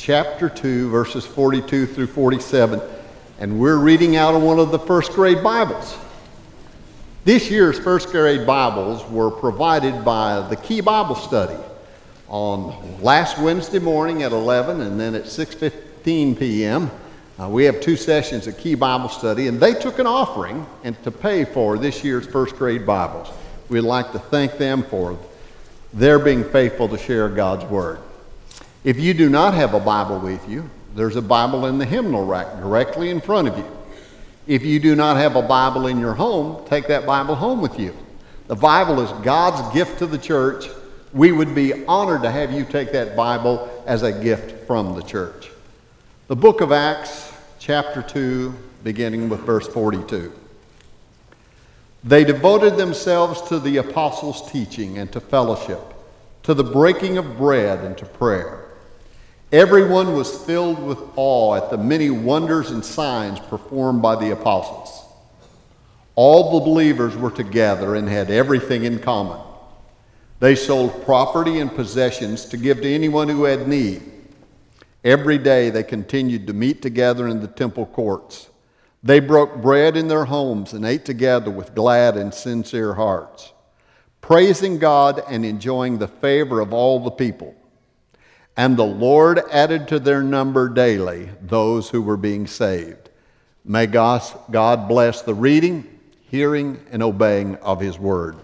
chapter 2, verses 42 through 47, and we're reading out of one of the first grade Bibles. This year's first grade Bibles were provided by the Key Bible Study on last Wednesday morning at 11 and then at 6:15 p.m. We have two sessions of Key Bible Study, and they took an offering and to pay for this year's first grade Bibles. We'd like to thank them for their being faithful to share God's Word. If you do not have a Bible with you, there's a Bible in the hymnal rack directly in front of you. If you do not have a Bible in your home, take that Bible home with you. The Bible is God's gift to the church. We would be honored to have you take that Bible as a gift from the church. The book of Acts, chapter 2, beginning with verse 42. They devoted themselves to the apostles' teaching and to fellowship, to the breaking of bread and to prayer. Everyone was filled with awe at the many wonders and signs performed by the apostles. All the believers were together and had everything in common. They sold property and possessions to give to anyone who had need. Every day they continued to meet together in the temple courts. They broke bread in their homes and ate together with glad and sincere hearts, praising God and enjoying the favor of all the people. And the Lord added to their number daily those who were being saved. May God bless the reading, hearing, and obeying of His Word.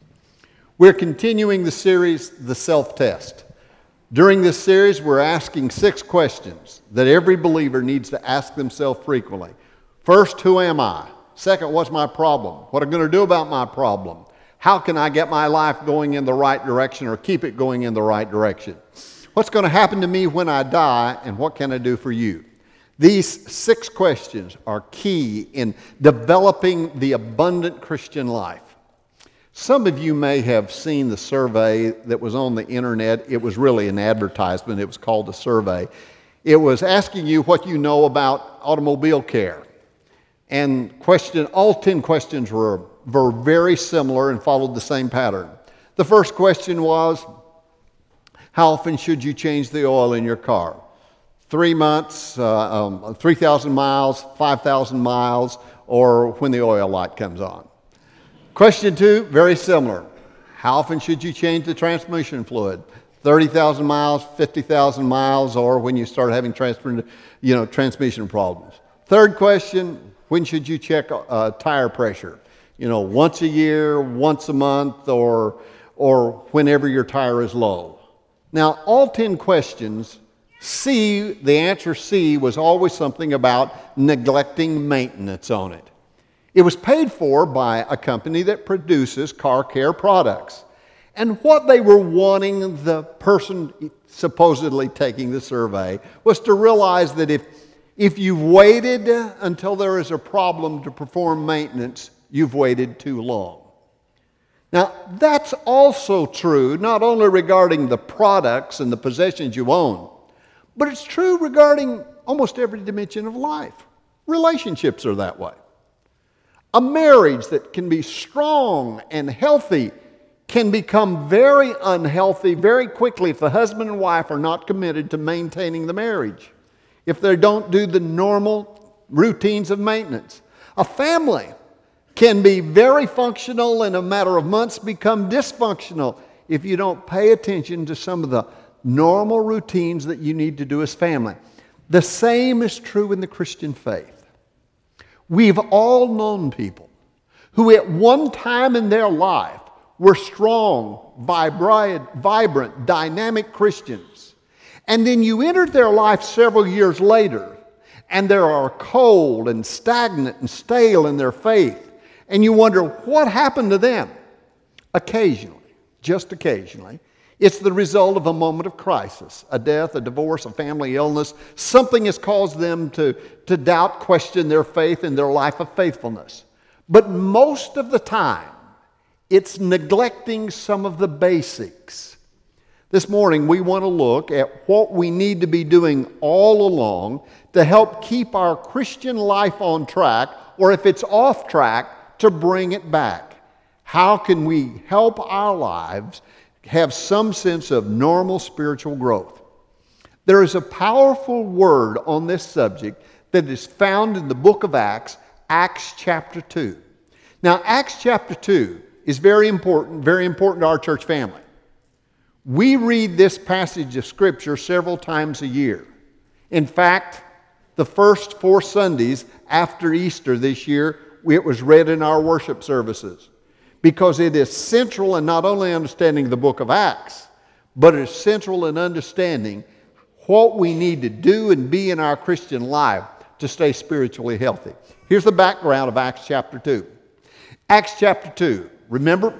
We're continuing the series, The Self-Test. During this series, we're asking 6 questions that every believer needs to ask themselves frequently. First, who am I? Second, what's my problem? What am I going to do about my problem? How can I get my life going in the right direction or keep it going in the right direction? What's going to happen to me when I die, and what can I do for you? These 6 questions are key in developing the abundant Christian life. Some of you may have seen the survey that was on the internet. It was really an advertisement. It was called a survey. It was asking you what you know about automobile care. And all 10 questions were very similar and followed the same pattern. The first question was, how often should you change the oil in your car? 3 months, 3,000 miles, 5,000 miles, or when the oil light comes on. Question 2, very similar. How often should you change the transmission fluid? 30,000 miles, 50,000 miles, or when you start having transmission problems. Third question, when should you check tire pressure? Once a year, once a month, or whenever your tire is low. Now, all 10 questions, the answer C was always something about neglecting maintenance on it. It was paid for by a company that produces car care products. And what they were wanting the person supposedly taking the survey was to realize that if you've waited until there is a problem to perform maintenance, you've waited too long. Now, that's also true not only regarding the products and the possessions you own, but it's true regarding almost every dimension of life. Relationships are that way. A marriage that can be strong and healthy can become very unhealthy very quickly if the husband and wife are not committed to maintaining the marriage, if they don't do the normal routines of maintenance. A family can be very functional in a matter of months become dysfunctional if you don't pay attention to some of the normal routines that you need to do as family. The same is true in the Christian faith. We've all known people who at one time in their life were strong, vibrant, dynamic Christians. And then you entered their life several years later, and they are cold and stagnant and stale in their faith. And you wonder, what happened to them? Occasionally, just occasionally, it's the result of a moment of crisis, a death, a divorce, a family illness. Something has caused them to doubt, question their faith and their life of faithfulness. But most of the time, it's neglecting some of the basics. This morning, we want to look at what we need to be doing all along to help keep our Christian life on track, or if it's off track, to bring it back. How can we help our lives have some sense of normal spiritual growth? There is a powerful word on this subject that is found in the book of Acts, Acts chapter 2. Now, Acts chapter 2 is very important to our church family. We read this passage of Scripture several times a year. In fact, the first 4 Sundays after Easter this year, it was read in our worship services because it is central in not only understanding the book of Acts, but it is central in understanding what we need to do and be in our Christian life to stay spiritually healthy. Here's the background of Acts chapter 2. Acts chapter 2, remember,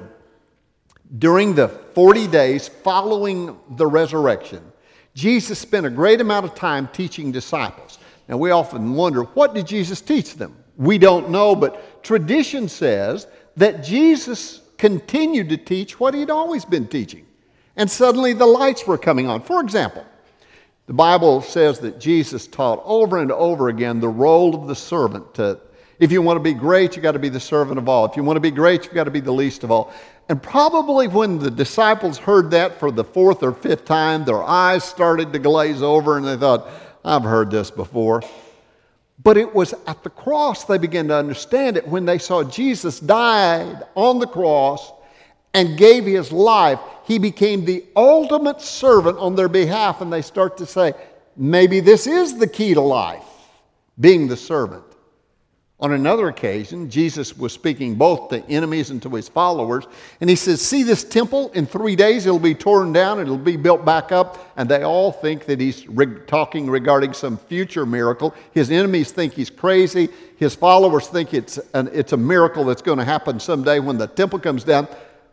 during the 40 days following the resurrection, Jesus spent a great amount of time teaching disciples. Now, we often wonder, what did Jesus teach them? We don't know, but tradition says that Jesus continued to teach what he'd always been teaching. And suddenly the lights were coming on. For example, the Bible says that Jesus taught over and over again the role of the servant. If you want to be great, you got to be the servant of all. If you want to be great, you've got to be the least of all. And probably when the disciples heard that for the 4th or 5th time, their eyes started to glaze over and they thought, I've heard this before. But it was at the cross they began to understand it when they saw Jesus died on the cross and gave his life. He became the ultimate servant on their behalf, and they start to say, maybe this is the key to life, being the servant. On another occasion, Jesus was speaking both to enemies and to his followers, and he says, see this temple? In 3 days it'll be torn down, it'll be built back up, and they all think that he's talking regarding some future miracle. His enemies think he's crazy. His followers think it's a miracle that's going to happen someday when the temple comes down.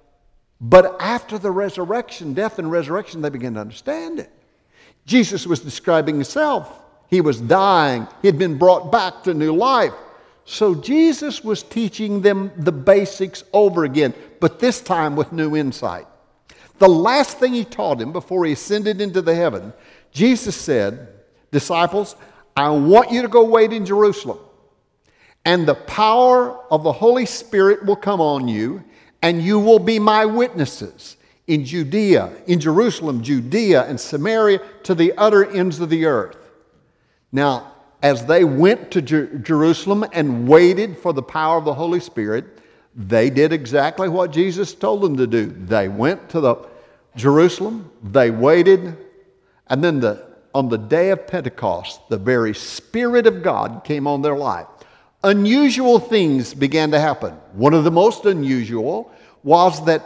But after the resurrection, death and resurrection, they begin to understand it. Jesus was describing himself. He was dying. He had been brought back to new life. So Jesus was teaching them the basics over again, but this time with new insight. The last thing he taught him before he ascended into the heaven, Jesus said, disciples, I want you to go wait in Jerusalem, and the power of the Holy Spirit will come on you, and you will be my witnesses in Judea, in Jerusalem, Judea, and Samaria, to the utter ends of the earth. Now, as they went to Jerusalem and waited for the power of the Holy Spirit, they did exactly what Jesus told them to do. They went to Jerusalem, they waited, and then on the day of Pentecost, the very Spirit of God came on their life. Unusual things began to happen. One of the most unusual was that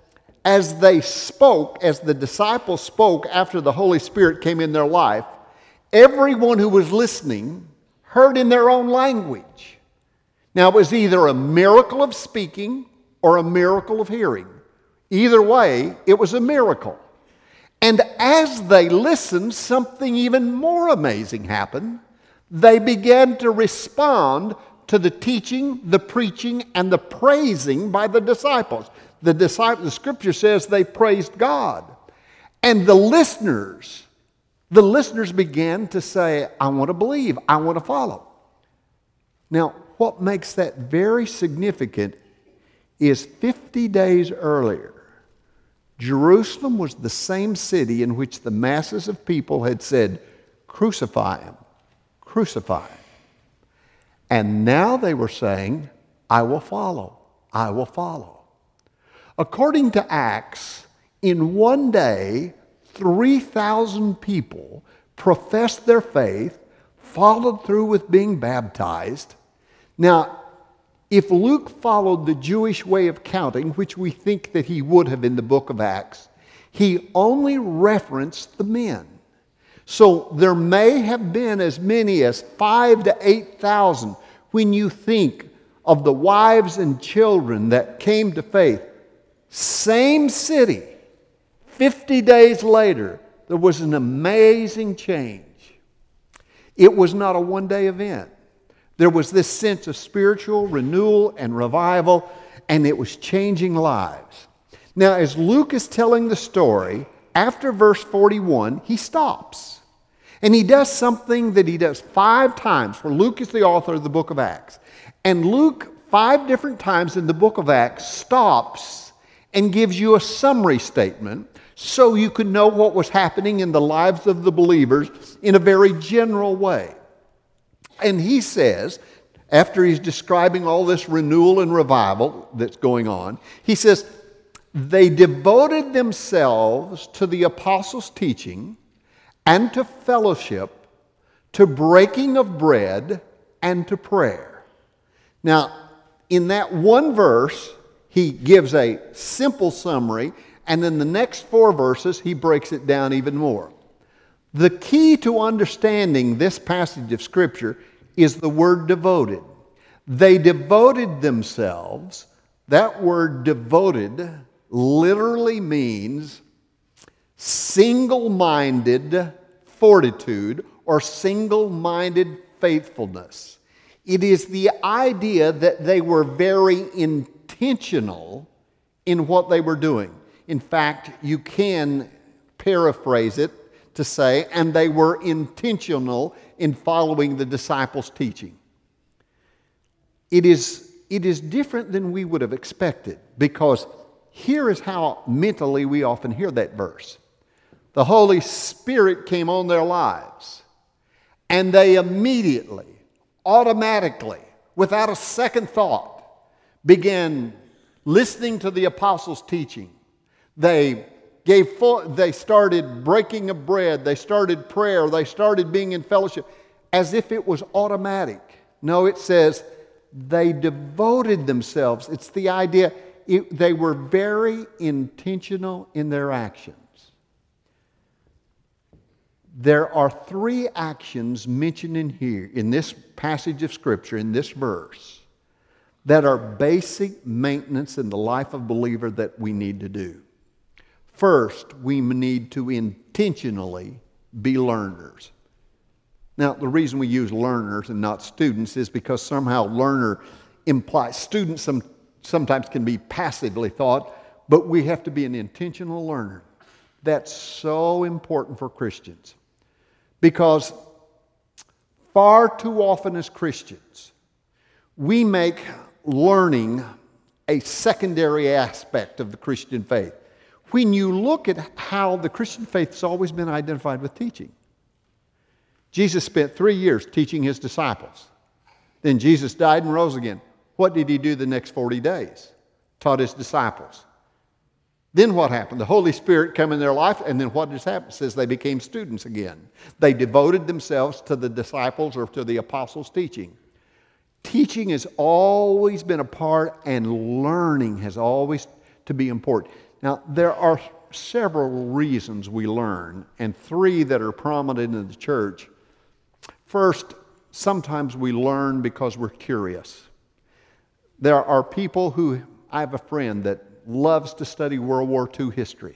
as they spoke, as the disciples spoke after the Holy Spirit came in their life, everyone who was listening heard in their own language. Now, it was either a miracle of speaking or a miracle of hearing. Either way, it was a miracle. And as they listened, something even more amazing happened. They began to respond to the teaching, the preaching, and the praising by the disciples. The Scripture says they praised God. And the listeners began to say, I want to believe, I want to follow. Now, what makes that very significant is 50 days earlier, Jerusalem was the same city in which the masses of people had said, crucify him, crucify him. And now they were saying, I will follow, I will follow. According to Acts, in one day, 3,000 people professed their faith, followed through with being baptized. Now, if Luke followed the Jewish way of counting, which we think that he would have in the book of Acts, he only referenced the men. So there may have been as many as 5,000 to 8,000 when you think of the wives and children that came to faith. Same city. 50 days later, there was an amazing change. It was not a one-day event. There was this sense of spiritual renewal and revival, and it was changing lives. Now, as Luke is telling the story, after verse 41, he stops. And he does something that he does 5 times, for Luke is the author of the book of Acts. And Luke, 5 different times in the book of Acts, stops and gives you a summary statement so you could know what was happening in the lives of the believers in a very general way. And he says, after he's describing all this renewal and revival that's going on, he says, they devoted themselves to the apostles' teaching and to fellowship, to breaking of bread, and to prayer. Now, in that one verse, he gives a simple summary, and in the next 4 verses, he breaks it down even more. The key to understanding this passage of Scripture is the word devoted. They devoted themselves. That word devoted literally means single-minded fortitude or single-minded faithfulness. It is the idea that they were very intentional in what they were doing. In fact, you can paraphrase it to say, and they were intentional in following the disciples' teaching. It is different than we would have expected, because here is how mentally we often hear that verse. The Holy Spirit came on their lives, and they immediately, automatically, without a second thought, began listening to the apostles' teaching. They started breaking of bread, they started prayer, they started being in fellowship, as if it was automatic. No, it says they devoted themselves. It's the idea, they were very intentional in their actions. There are 3 actions mentioned in here, in this passage of Scripture, in this verse, that are basic maintenance in the life of a believer that we need to do. First, we need to intentionally be learners. Now, the reason we use learners and not students is because somehow learner implies students sometimes can be passively thought, but we have to be an intentional learner. That's so important for Christians, because far too often as Christians, we make learning a secondary aspect of the Christian faith. When you look at how the Christian faith has always been identified with teaching. Jesus spent 3 years teaching his disciples. Then Jesus died and rose again. What did he do the next 40 days? Taught his disciples. Then what happened? The Holy Spirit came in their life, and then what has happened? It says they became students again. They devoted themselves to the disciples or to the apostles' teaching. Teaching has always been a part, and learning has always to be important. Now, there are several reasons we learn, and 3 that are prominent in the church. First, sometimes we learn because we're curious. There are people who, I have a friend that loves to study World War II history.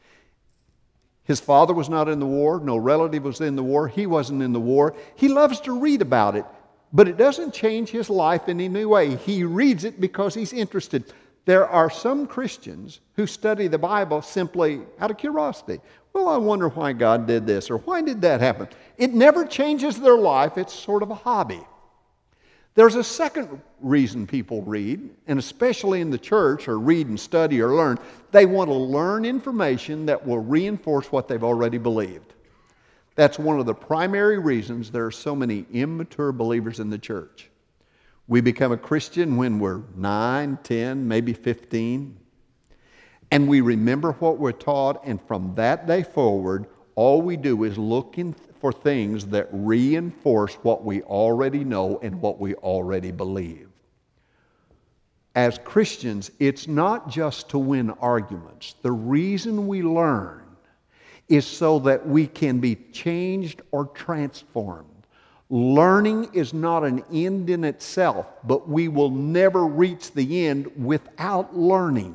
His father was not in the war, no relative was in the war, he wasn't in the war. He loves to read about it, but it doesn't change his life in any way. He reads it because he's interested. There are some Christians who study the Bible simply out of curiosity. Well, I wonder why God did this, or why did that happen? It never changes their life. It's sort of a hobby. There's a second reason people read, and especially in the church, or read and study or learn. They want to learn information that will reinforce what they've already believed. That's one of the primary reasons there are so many immature believers in the church. We become a Christian when we're 9, 10, maybe 15. And we remember what we're taught, and from that day forward, all we do is looking for things that reinforce what we already know and what we already believe. As Christians, it's not just to win arguments. The reason we learn is so that we can be changed or transformed. Learning is not an end in itself, but we will never reach the end without learning.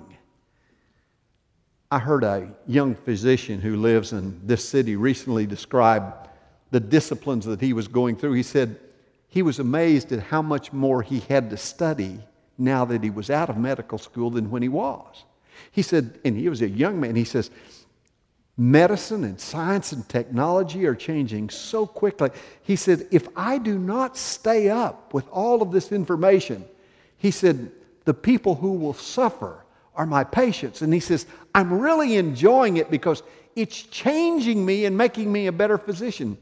I heard a young physician who lives in this city recently describe the disciplines that he was going through. He said he was amazed at how much more he had to study now that he was out of medical school than when he was. He said, and he was a young man, he says, medicine and science and technology are changing so quickly. He said, if I do not stay up with all of this information, he said, the people who will suffer or my patience. And he says, I'm really enjoying it because it's changing me and making me a better physician.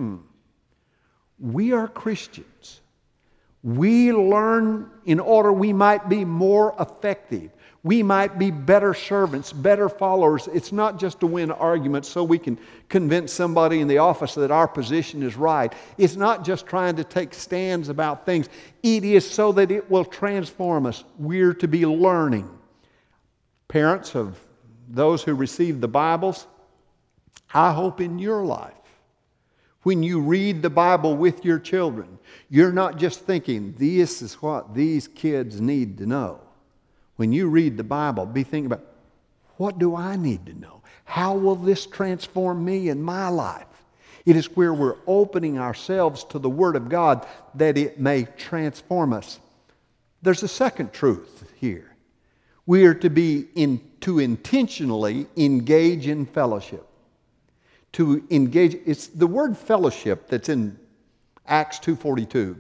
We are Christians. We learn in order we might be more effective. We might be better servants, better followers. It's not just to win arguments so we can convince somebody in the office that our position is right. It's not just trying to take stands about things. It is so that it will transform us. We're to be learning. Parents of those who receive the Bibles, I hope in your life, when you read the Bible with your children, you're not just thinking, this is what these kids need to know. When you read the Bible, be thinking about, what do I need to know? How will this transform me in my life? It is where we're opening ourselves to the Word of God that it may transform us. There's a second truth here. We are to intentionally engage in fellowship. To engage, it's the word fellowship that's in Acts 2:42.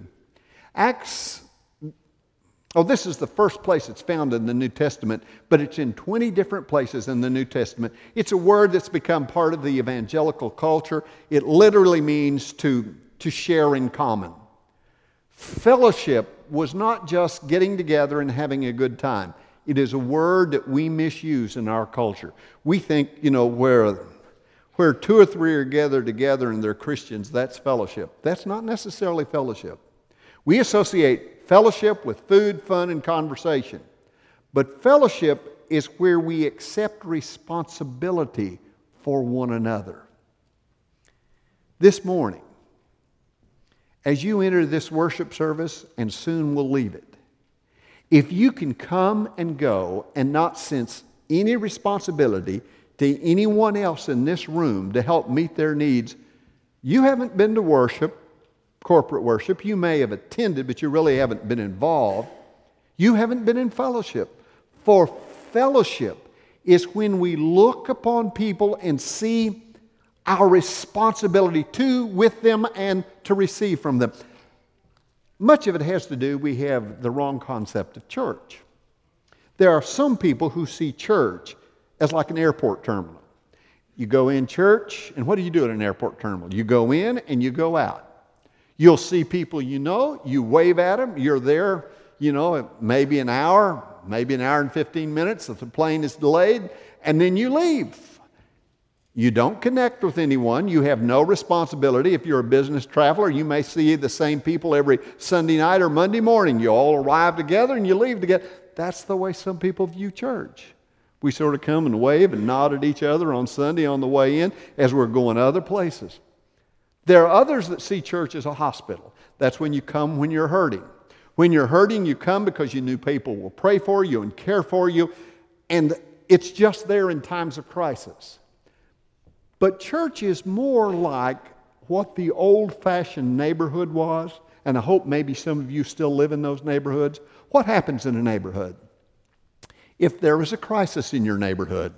This is the first place it's found in the New Testament, but it's in 20 different places in the New Testament. It's a word that's become part of the evangelical culture. It literally means to share in common. Fellowship was not just getting together and having a good time. It is a word that we misuse in our culture. We think, where two or three are gathered together and they're Christians, that's fellowship. That's not necessarily fellowship. We associate fellowship with food, fun, and conversation. But fellowship is where we accept responsibility for one another. This morning, as you enter this worship service, and soon we'll leave it, if you can come and go and not sense any responsibility to anyone else in this room to help meet their needs, you haven't been to worship, corporate worship. You may have attended, but you really haven't been involved. You haven't been in fellowship. For fellowship is when we look upon people and see our responsibility with them and to receive from them. Much of it has to do, we have the wrong concept of church. There are some people who see church as like an airport terminal. You go in church, and what do you do at an airport terminal? You go in and you go out. You'll see people you wave at them, you're there, maybe an hour and 15 minutes if the plane is delayed, and then you leave. You don't connect with anyone. You have no responsibility. If you're a business traveler, you may see the same people every Sunday night or Monday morning. You all arrive together and you leave together. That's the way some people view church. We sort of come and wave and nod at each other on Sunday on the way in as we're going other places. There are others that see church as a hospital. That's when you come when you're hurting. When you're hurting, you come because you knew people will pray for you and care for you, and it's just there in times of crisis. But church is more like what the old-fashioned neighborhood was, and I hope maybe some of you still live in those neighborhoods. What happens in a neighborhood? If there is a crisis in your neighborhood,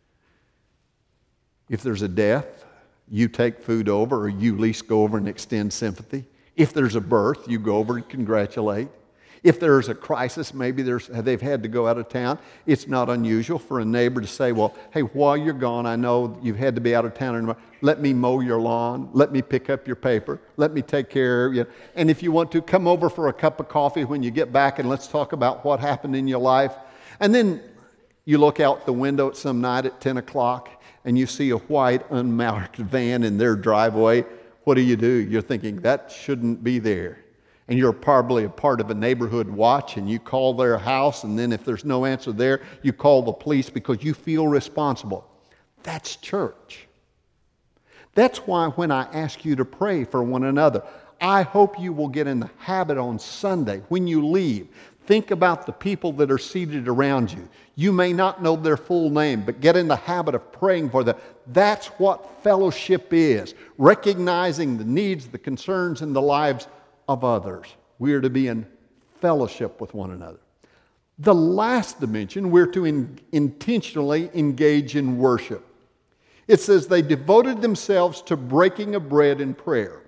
if there's a death, you take food over, or you at least go over and extend sympathy. If there's a birth, you go over and congratulate. If there's a crisis, maybe they've had to go out of town, it's not unusual for a neighbor to say, well, hey, while you're gone, I know you've had to be out of town. Let me mow your lawn. Let me pick up your paper. Let me take care of you. And if you want to, come over for a cup of coffee when you get back and let's talk about what happened in your life. And then you look out the window at some night at 10 o'clock and you see a white unmarked van in their driveway. What do? You're thinking, that shouldn't be there. And you're probably a part of a neighborhood watch and you call their house, and then if there's no answer there, you call the police because you feel responsible. That's church. That's why when I ask you to pray for one another, I hope you will get in the habit on Sunday when you leave. Think about the people that are seated around you. You may not know their full name, but get in the habit of praying for them. That's what fellowship is, recognizing the needs, the concerns, and the lives of others. We are to be in fellowship with one another. The last dimension, we're to intentionally engage in worship. It says they devoted themselves to breaking of bread and prayer.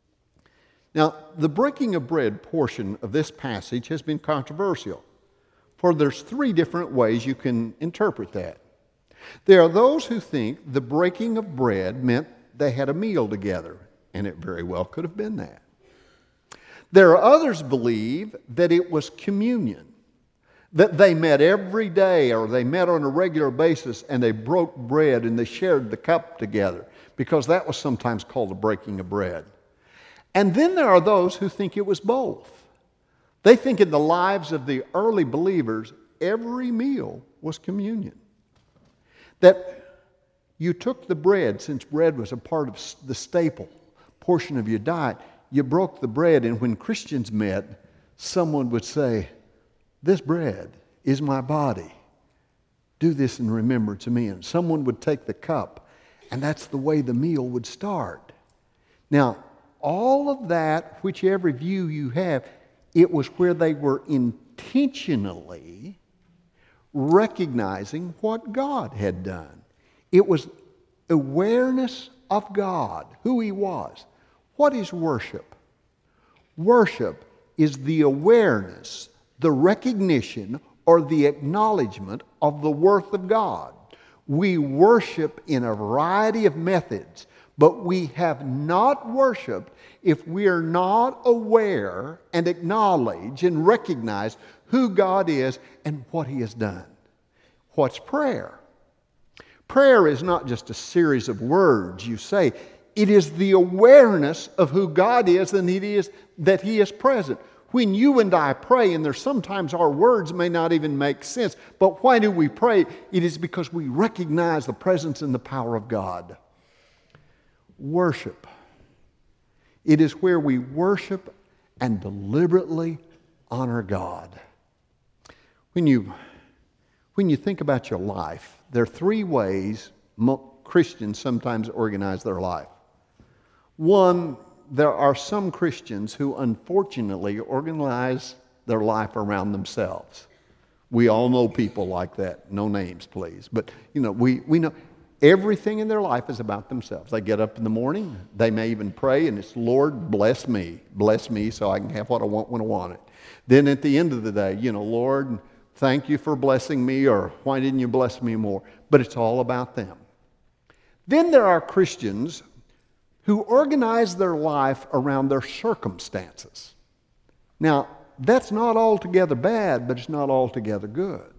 Now, the breaking of bread portion of this passage has been controversial. For there's three different ways you can interpret that. There are those who think the breaking of bread meant they had a meal together, and it very well could have been that. There are others who believe that it was communion, that they met every day or they met on a regular basis and they broke bread and they shared the cup together, because that was sometimes called the breaking of bread. And then there are those who think it was both. They think in the lives of the early believers, every meal was communion. That you took the bread, since bread was a part of the staple portion of your diet, you broke the bread, and when Christians met, someone would say, "This bread is my body. Do this in remembrance of me." And someone would take the cup, and that's the way the meal would start. Now, all of that, whichever view you have, it was where they were intentionally recognizing what God had done. It was awareness of God, who He was. What is worship? Worship is the awareness, the recognition, or the acknowledgement of the worth of God. We worship in a variety of methods, but we have not worshiped if we are not aware and acknowledge and recognize who God is and what He has done. What's prayer? Prayer is not just a series of words you say. It is the awareness of who God is and that He is present. When you and I pray, and there's sometimes our words may not even make sense, but why do we pray? It is because we recognize the presence and the power of God. Worship. It is where we worship and deliberately honor God. When you think about your life, there are three ways Christians sometimes organize their life. One, there are some Christians who unfortunately organize their life around themselves. We all know people like that. No names, please. But, we know everything in their life is about themselves. They get up in the morning, they may even pray, and it's, "Lord, bless me so I can have what I want when I want it." Then at the end of the day, "Lord, thank you for blessing me," or "Why didn't you bless me more?" But it's all about them. Then there are Christians who organize their life around their circumstances. Now, that's not altogether bad, but it's not altogether good.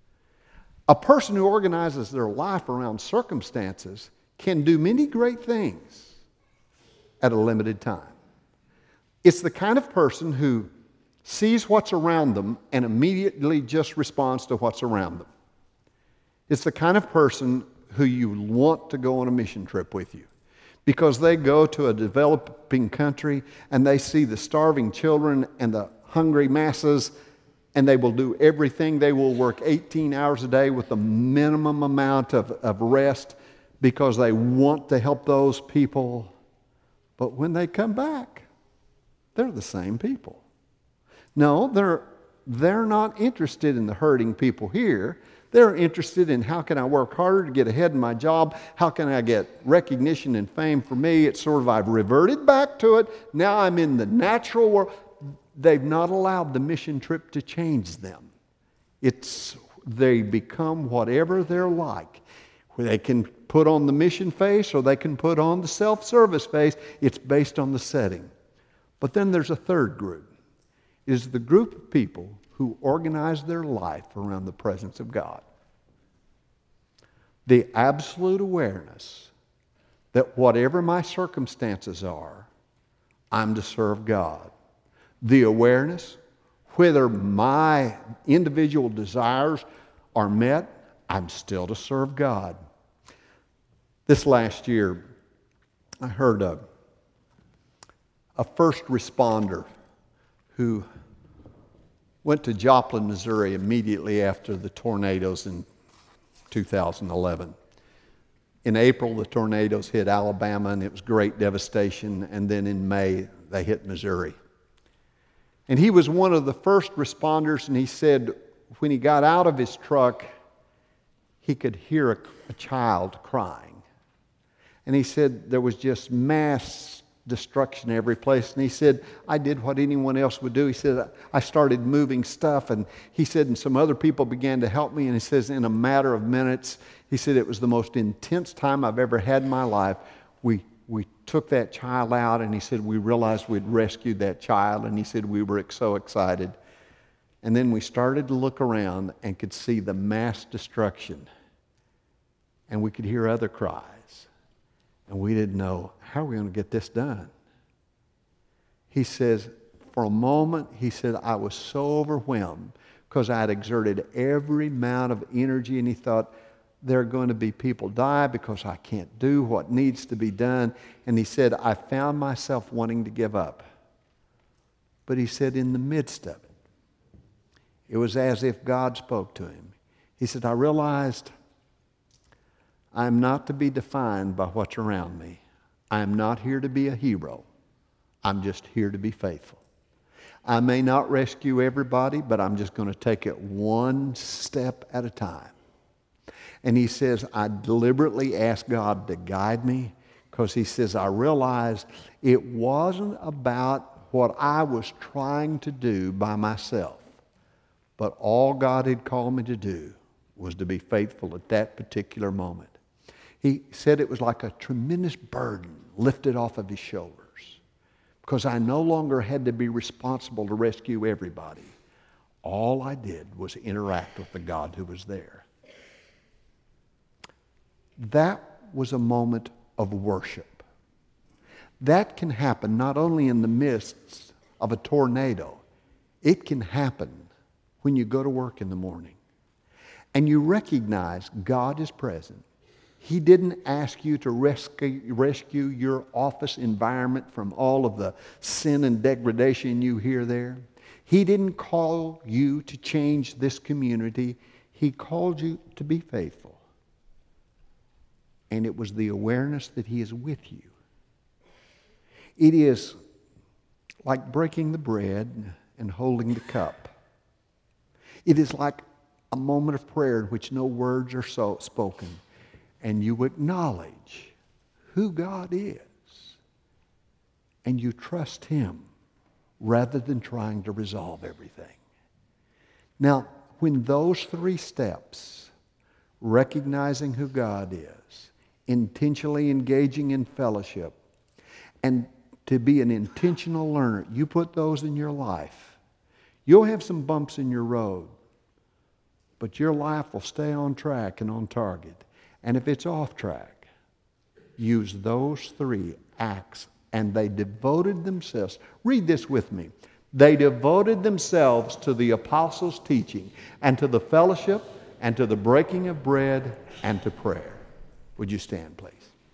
A person who organizes their life around circumstances can do many great things at a limited time. It's the kind of person who sees what's around them and immediately just responds to what's around them. It's the kind of person who you want to go on a mission trip with you, because they go to a developing country and they see the starving children and the hungry masses, and they will do everything. They will work 18 hours a day with the minimum amount of rest because they want to help those people. But when they come back, they're the same people. No, they're not interested in the hurting people here. They're interested in, how can I work harder to get ahead in my job? How can I get recognition and fame for me? It's sort of, I've reverted back to it. Now I'm in the natural world. They've not allowed the mission trip to change them. They become whatever they're like. They can put on the mission face or they can put on the self-service face. It's based on the setting. But then there's a third group. It is the group of people who organize their life around the presence of God. The absolute awareness that whatever my circumstances are, I'm to serve God. The awareness, whether my individual desires are met, I'm still to serve God. This last year, I heard a first responder who went to Joplin, Missouri immediately after the tornadoes in 2011. In April, the tornadoes hit Alabama, and it was great devastation. And then in May, they hit Missouri. And he was one of the first responders, and he said when he got out of his truck, he could hear a child crying. And he said there was just mass destruction every place. And he said, I did what anyone else would do. He said, I started moving stuff. And he said, and some other people began to help me. And he says, in a matter of minutes, he said, it was the most intense time I've ever had in my life. We took that child out, and he said, we realized we'd rescued that child. And he said, we were so excited. And then we started to look around and could see the mass destruction. And we could hear other cries. And we didn't know, how are we going to get this done? He says, for a moment, he said, I was so overwhelmed because I had exerted every amount of energy, and he thought, there are going to be people die because I can't do what needs to be done. And he said, I found myself wanting to give up. But he said, in the midst of it, it was as if God spoke to him. He said, I realized I'm not to be defined by what's around me. I am not here to be a hero. I'm just here to be faithful. I may not rescue everybody, but I'm just going to take it one step at a time. And he says, I deliberately asked God to guide me because he says, I realized it wasn't about what I was trying to do by myself, but all God had called me to do was to be faithful at that particular moment. He said it was like a tremendous burden lifted off of his shoulders because I no longer had to be responsible to rescue everybody. All I did was interact with the God who was there. That was a moment of worship. That can happen not only in the midst of a tornado, it can happen when you go to work in the morning and you recognize God is present. He didn't ask you to rescue your office environment from all of the sin and degradation you hear there. He didn't call you to change this community. He called you to be faithful. And it was the awareness that He is with you. It is like breaking the bread and holding the cup. It is like a moment of prayer in which no words are spoken. And you acknowledge who God is. And you trust Him rather than trying to resolve everything. Now, when those three steps, recognizing who God is, intentionally engaging in fellowship, and to be an intentional learner, you put those in your life, you'll have some bumps in your road, but your life will stay on track and on target. And if it's off track, use those three acts. And they devoted themselves. Read this with me. They devoted themselves to the apostles' teaching and to the fellowship and to the breaking of bread and to prayer. Would you stand, please?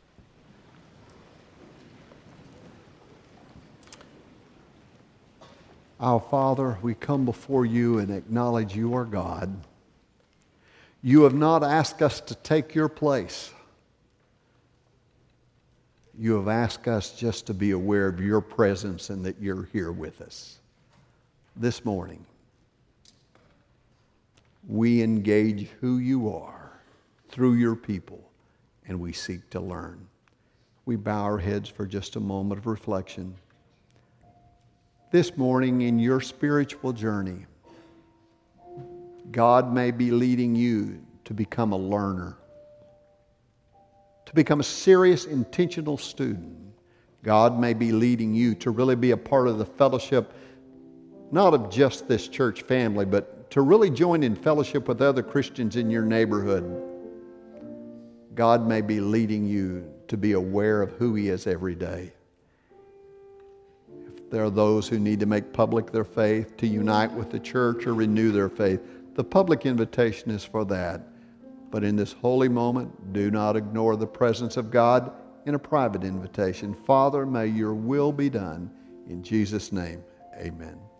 Our Father, we come before you and acknowledge you are God. You have not asked us to take your place. You have asked us just to be aware of your presence and that you're here with us. This morning, we engage who you are through your people, and we seek to learn. We bow our heads for just a moment of reflection. This morning in your spiritual journey, God may be leading you to become a learner, to become a serious, intentional student. God may be leading you to really be a part of the fellowship, not of just this church family, but to really join in fellowship with other Christians in your neighborhood. God may be leading you to be aware of who He is every day. If there are those who need to make public their faith, to unite with the church or renew their faith, the public invitation is for that. But in this holy moment, do not ignore the presence of God in a private invitation. Father, may your will be done. In Jesus' name, amen.